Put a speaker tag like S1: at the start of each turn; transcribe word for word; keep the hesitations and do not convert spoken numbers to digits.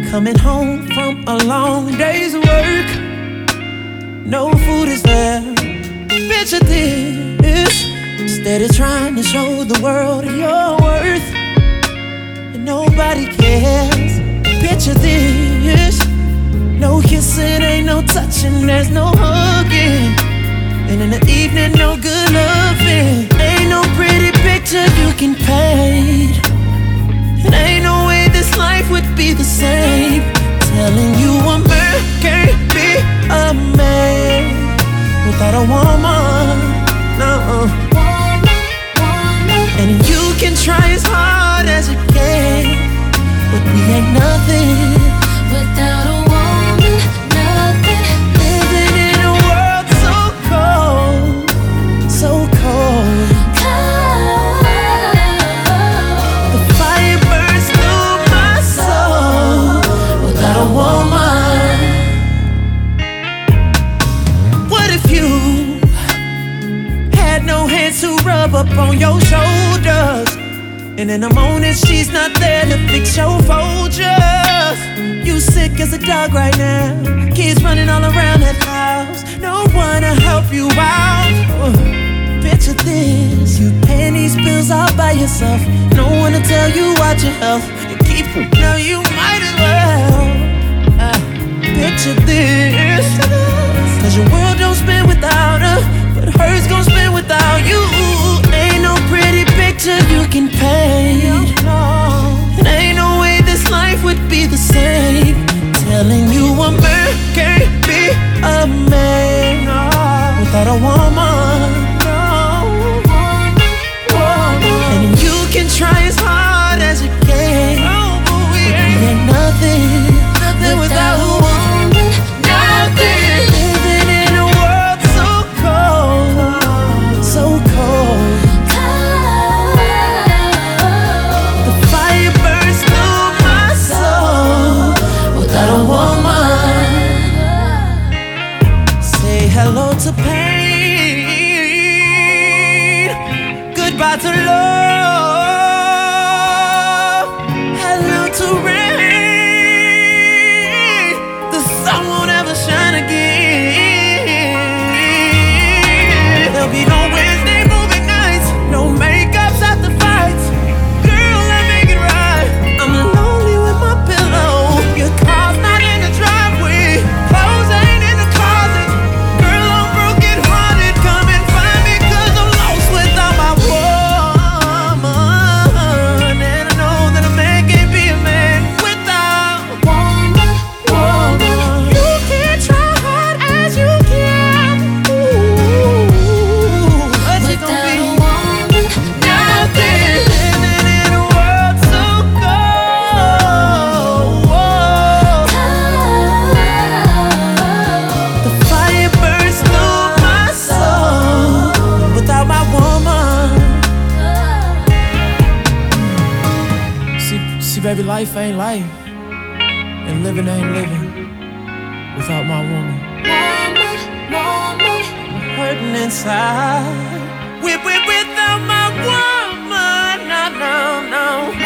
S1: Coming home from a long day's work, no food is there. Picture this, steady trying to show the world your worth, and nobody cares. Picture this, no kissing, ain't no touching, there's no hugging, and in the evening, no good loving. Ain't no pretty picture you can paint, and ain't no way this life would be the same. Telling you a man can't be a man without a woman, no. And you can try as hard as you can, but we ain't nothing
S2: without a woman, nothing.
S1: Living in a world so cold, so cold. The fire burns through my soul without a woman. What if you had no hands to rub up on your shoulders, and in the morning she's not there to fix your Folgers? You sick as a dog right now, kids running all around that house, no one to help you out. Uh, Picture this, you paying these bills all by yourself, no one to tell you about your health. You keep, now you might as well. Uh, picture this, cause your world don't spin without her, but hers gon' spin without you. Ain't no pretty picture you can paint, and ain't no way this life would be the same. Telling you a man can't be a man without a woman, and you can try as hard as you can, but we ain't nothing, nothing without a woman, nothing. Living in a world so cold, so cold. The fire burns through my soul without a woman. Say hello to pain, goodbye to love, hello to rain. The sun won't ever shine again. There'll be no Wednesday movie nights, no makeups after fights. Girl, I make it right. I'm lonely with my pillow. Your car's not in the driveway, clothes ain't in the closet. Girl, I'm broken hearted. Come and find me, cause I'm lost without my woman. And I know that a man can't be a man without a woman, woman. You can try hard as you can, ooh, but you gon' be nothing. Living in a world so cold. The fire burns through my soul without my woman. See, see, baby, life ain't life, and living ain't living without my woman. I'm hurting inside with, with, without my woman. No, no, no.